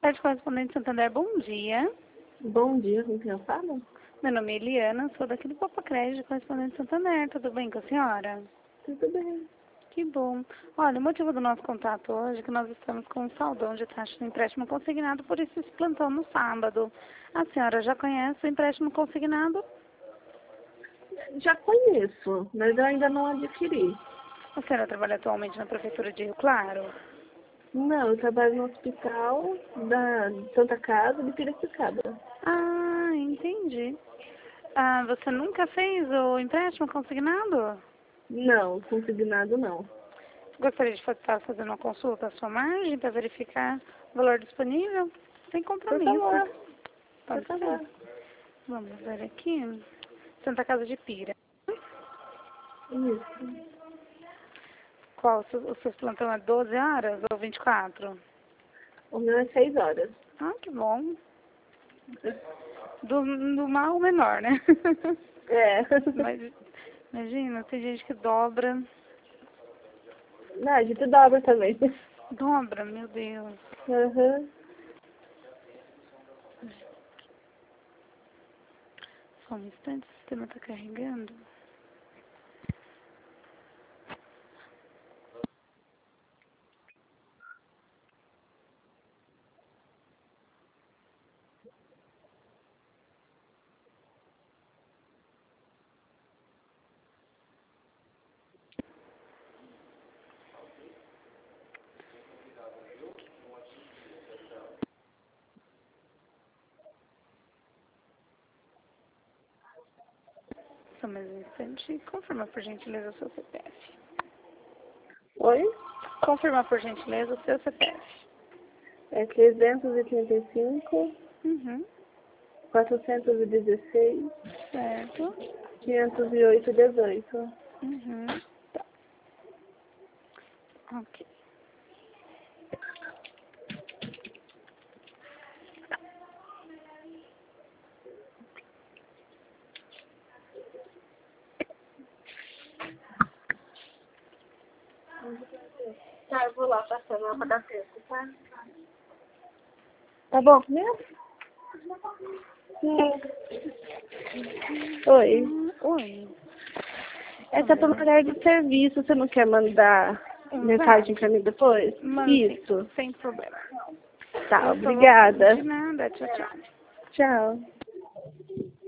Tarde Correspondente Santander, bom dia. Bom dia, com quem eu falo? Meu nome é Eliana, sou daqui do Papa Crédito, Correspondente Santander. Tudo bem com a senhora? Tudo bem. Que bom. Olha, o motivo do nosso contato hoje é que nós estamos com um saldão de taxa de empréstimo consignado por esse plantão no sábado. A senhora já conhece o empréstimo consignado? Já conheço, mas eu ainda não adquiri. A senhora trabalha atualmente na Prefeitura de Rio Claro? Não, eu trabalho no hospital da Santa Casa de Piracicaba. Ah, entendi. Ah, você nunca fez o empréstimo consignado? Não, consignado não. Gostaria de estar fazendo uma consulta à sua margem para verificar o valor disponível? Sem Por compromisso. favor, Pode por favor. ser? Vamos ver aqui. Santa Casa de Pira. Isso. Qual? O seu plantão é 12 horas ou 24? O meu é 6 horas. Ah, que bom. Do mal ao menor, né? É. Mas, imagina, tem gente que dobra. Não, a gente dobra também. Dobra, meu Deus. Uhum. Só um instante, o sistema está carregando. Só mais um instante. Confirma, por gentileza, o seu CPF. Oi? Confirma, por gentileza, o seu CPF. É 335, Uhum. 416, Certo. 508, 18. Uhum. Tá. Ok. Tá, eu vou lá passar lá pra dar tempo, tá? Tá bom mesmo? Oi. Oi. Essa é pelo horário de serviço, você não quer mandar mensagem pra mim depois? Mande, Isso. sem problema. Tá, Eu só vou... obrigada. De nada. Tchau, tchau. Tchau.